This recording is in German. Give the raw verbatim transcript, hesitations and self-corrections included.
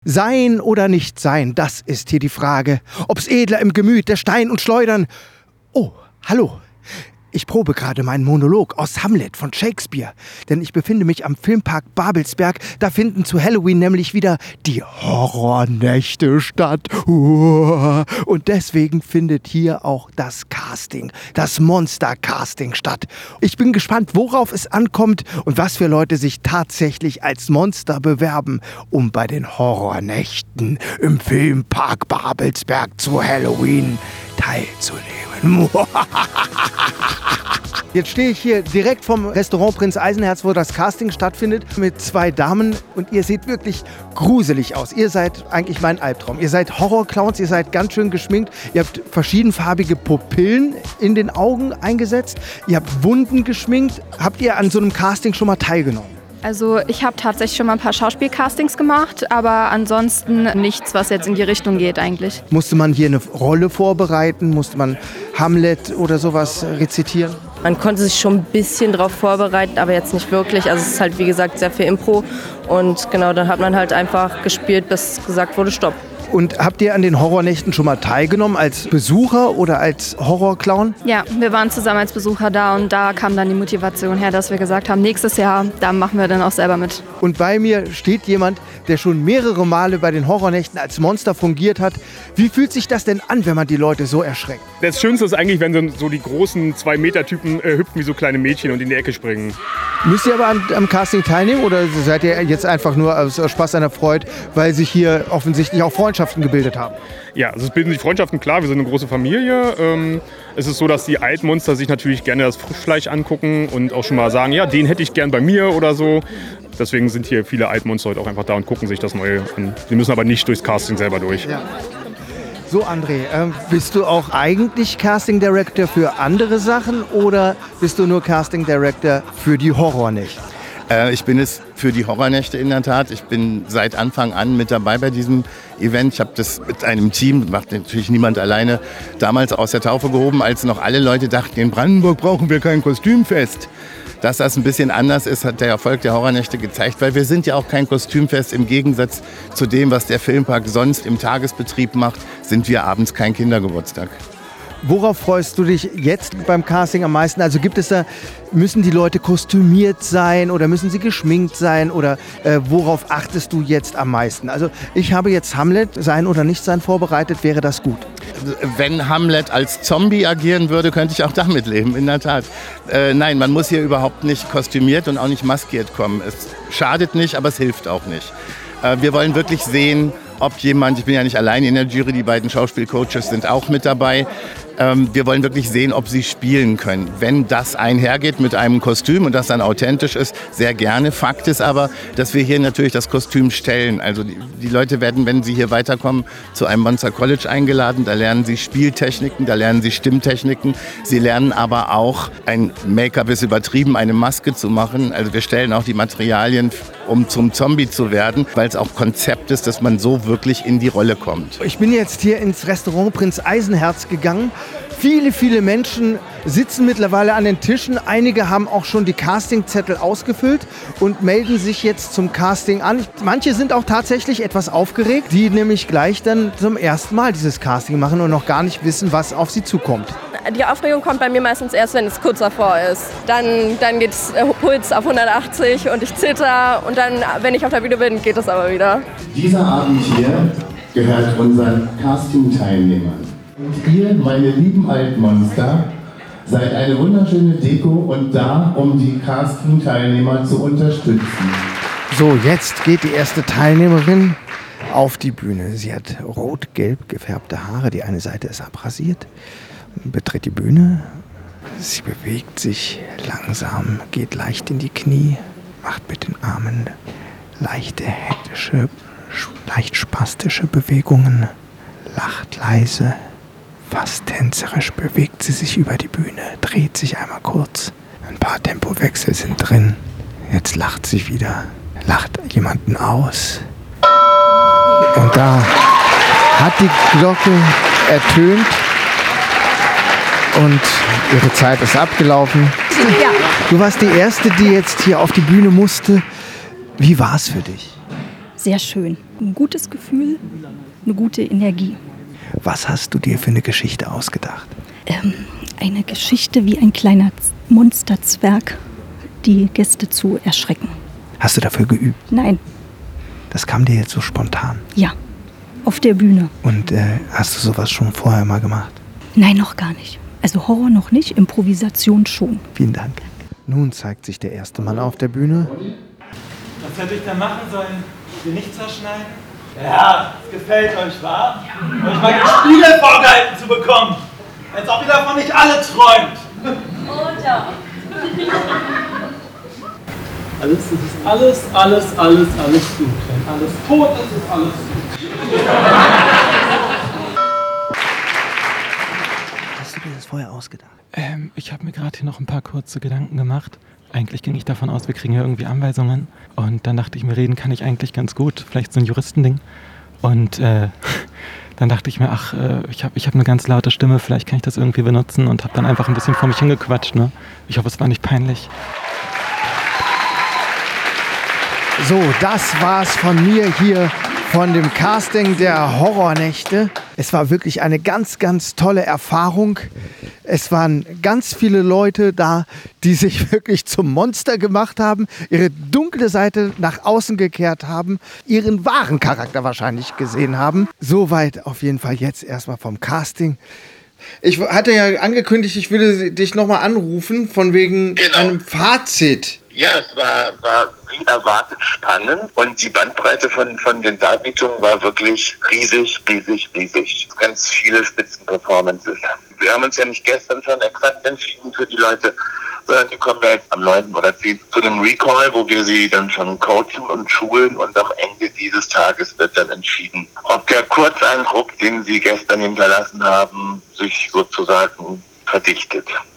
Sein oder nicht sein, das ist hier die Frage. Ob's edler im Gemüt, der Stein und Schleudern. Oh, hallo. Ich probe gerade meinen Monolog aus Hamlet von Shakespeare, denn ich befinde mich am Filmpark Babelsberg. Da finden zu Halloween nämlich wieder die Horrornächte statt. Und deswegen findet hier auch das Casting, das Monster-Casting statt. Ich bin gespannt, worauf es ankommt und was für Leute sich tatsächlich als Monster bewerben, um bei den Horrornächten im Filmpark Babelsberg zu Halloween teilzunehmen. Jetzt stehe ich hier direkt vom Restaurant Prinz Eisenherz, wo das Casting stattfindet, mit zwei Damen und ihr seht wirklich gruselig aus. Ihr seid eigentlich mein Albtraum. Ihr seid Horrorclowns, ihr seid ganz schön geschminkt. Ihr habt verschiedenfarbige Pupillen in den Augen eingesetzt. Ihr habt Wunden geschminkt. Habt ihr an so einem Casting schon mal teilgenommen? Also ich habe tatsächlich schon mal ein paar Schauspielcastings gemacht, aber ansonsten nichts, was jetzt in die Richtung geht eigentlich. Musste man hier eine Rolle vorbereiten? Musste man Hamlet oder sowas rezitieren? Man konnte sich schon ein bisschen drauf vorbereiten, aber jetzt nicht wirklich. Also es ist halt wie gesagt sehr viel Impro und genau, dann hat man halt einfach gespielt, bis gesagt wurde Stopp. Und habt ihr an den Horrornächten schon mal teilgenommen als Besucher oder als Horrorclown? Ja, wir waren zusammen als Besucher da und da kam dann die Motivation her, dass wir gesagt haben, nächstes Jahr, da machen wir dann auch selber mit. Und bei mir steht jemand, der schon mehrere Male bei den Horrornächten als Monster fungiert hat. Wie fühlt sich das denn an, wenn man die Leute so erschreckt? Das Schönste ist eigentlich, wenn so die großen zwei Meter Typen äh, hüpfen wie so kleine Mädchen und in die Ecke springen. Müsst ihr aber an, am Casting teilnehmen oder seid ihr jetzt einfach nur aus Spaß an der Freude, weil sich hier offensichtlich auch Freundschaften gebildet haben? Ja, also es bilden sich Freundschaften, klar, wir sind eine große Familie. Ähm, es ist so, dass die Altmonster sich natürlich gerne das Frischfleisch angucken und auch schon mal sagen, ja, den hätte ich gern bei mir oder so. Deswegen sind hier viele Altmonster heute auch einfach da und gucken sich das Neue an. Sie müssen aber nicht durchs Casting selber durch. Ja. So, André, äh, bist du auch eigentlich Casting Director für andere Sachen oder bist du nur Casting Director für die Horrornächte? Äh, ich bin es für die Horrornächte in der Tat. Ich bin seit Anfang an mit dabei bei diesem Event. Ich habe das mit einem Team, macht natürlich niemand alleine, damals aus der Taufe gehoben, als noch alle Leute dachten, in Brandenburg brauchen wir kein Kostümfest. Dass das ein bisschen anders ist, hat der Erfolg der Horrornächte gezeigt, weil wir sind ja auch kein Kostümfest. Im Gegensatz zu dem, was der Filmpark sonst im Tagesbetrieb macht, sind wir abends kein Kindergeburtstag. Worauf freust du dich jetzt beim Casting am meisten? Also gibt es da, müssen die Leute kostümiert sein oder müssen sie geschminkt sein oder äh, worauf achtest du jetzt am meisten? Also ich habe jetzt Hamlet, sein oder nicht sein, vorbereitet, wäre das gut? Wenn Hamlet als Zombie agieren würde, könnte ich auch damit leben, in der Tat. Äh, nein, man muss hier überhaupt nicht kostümiert und auch nicht maskiert kommen. Es schadet nicht, aber es hilft auch nicht. Äh, wir wollen wirklich sehen, ob jemand, ich bin ja nicht allein in der Jury, die beiden Schauspielcoaches sind auch mit dabei. Ähm, wir wollen wirklich sehen, ob sie spielen können. Wenn das einhergeht mit einem Kostüm und das dann authentisch ist, sehr gerne. Fakt ist aber, dass wir hier natürlich das Kostüm stellen. Also die, die Leute werden, wenn sie hier weiterkommen, zu einem Monster College eingeladen. Da lernen sie Spieltechniken, da lernen sie Stimmtechniken. Sie lernen aber auch, ein Make-up ist übertrieben, eine Maske zu machen. Also wir stellen auch die Materialien, um zum Zombie zu werden, weil es auch Konzept ist, dass man so wirklich in die Rolle kommt. Ich bin jetzt hier ins Restaurant Prinz Eisenherz gegangen. Viele, viele Menschen sitzen mittlerweile an den Tischen. Einige haben auch schon die Castingzettel ausgefüllt und melden sich jetzt zum Casting an. Manche sind auch tatsächlich etwas aufgeregt, die nämlich gleich dann zum ersten Mal dieses Casting machen und noch gar nicht wissen, was auf sie zukommt. Die Aufregung kommt bei mir meistens erst, wenn es kurz davor ist. Dann, dann geht der Puls auf hundertachtzig und ich zitter und dann, wenn ich auf der Bühne bin, geht es aber wieder. Dieser Abend hier gehört unseren Casting-Teilnehmern. Und ihr, meine lieben Altmonster, seid eine wunderschöne Deko und da, um die Casting-Teilnehmer zu unterstützen. So, jetzt geht die erste Teilnehmerin auf die Bühne. Sie hat rot-gelb gefärbte Haare, die eine Seite ist abrasiert, betritt die Bühne. Sie bewegt sich langsam, geht leicht in die Knie, macht mit den Armen leichte hektische, leicht spastische Bewegungen, lacht leise. Fast tänzerisch bewegt sie sich über die Bühne, dreht sich einmal kurz. Ein paar Tempowechsel sind drin. Jetzt lacht sie wieder, lacht jemanden aus. Und da hat die Glocke ertönt und ihre Zeit ist abgelaufen. Ja. Du warst die Erste, die jetzt hier auf die Bühne musste. Wie war es für dich? Sehr schön. Ein gutes Gefühl, eine gute Energie. Was hast du dir für eine Geschichte ausgedacht? Ähm, eine Geschichte wie ein kleiner Monsterzwerg, die Gäste zu erschrecken. Hast du dafür geübt? Nein, Das kam dir jetzt so spontan. ja, auf der Bühne. Und äh, hast du sowas schon vorher mal gemacht? Nein, noch gar nicht. Also Horror noch nicht, Improvisation schon. Vielen Dank. Nun zeigt sich der erste Mann auf der Bühne. Was hätte ich da machen sollen? Sie nicht zerschneiden? Ja, es gefällt euch, wa? Euch mal den Spiegel vorgehalten zu bekommen. Als ob ihr davon nicht alle träumt. Oder? Alles, es ist alles, alles, alles, alles gut. Wenn alles tot ist, ist alles gut. Hast du dir das vorher ausgedacht? Ähm, ich habe mir gerade hier noch ein paar kurze Gedanken gemacht. Eigentlich ging ich davon aus, wir kriegen ja irgendwie Anweisungen. Und dann dachte ich mir, reden kann ich eigentlich ganz gut. Vielleicht so ein Juristending. Und äh, dann dachte ich mir, ach, äh, ich habe ich hab eine ganz laute Stimme, vielleicht kann ich das irgendwie benutzen. Und habe dann einfach ein bisschen vor mich hingequatscht. Ne? Ich hoffe, es war nicht peinlich. So, das war's von mir hier von dem Casting der Horrornächte. Es war wirklich eine ganz, ganz tolle Erfahrung. Es waren ganz viele Leute da, die sich wirklich zum Monster gemacht haben, ihre dunkle Seite nach außen gekehrt haben, ihren wahren Charakter wahrscheinlich gesehen haben. Soweit auf jeden Fall jetzt erstmal vom Casting. Ich hatte ja angekündigt, ich würde dich nochmal anrufen, von wegen Genau. einem Fazit. Ja, es war, war wie erwartet spannend und die Bandbreite von, von den Darbietungen war wirklich riesig, riesig, riesig. Ganz viele Spitzenperformances. Wir haben uns ja nicht gestern schon exakt entschieden für die Leute, sondern die kommen ja jetzt am neunten oder zehnten zu einem Recall, wo wir sie dann schon coachen und schulen und am Ende dieses Tages wird dann entschieden, ob der Kurzeindruck, den sie gestern hinterlassen haben, sich sozusagen verdichtet.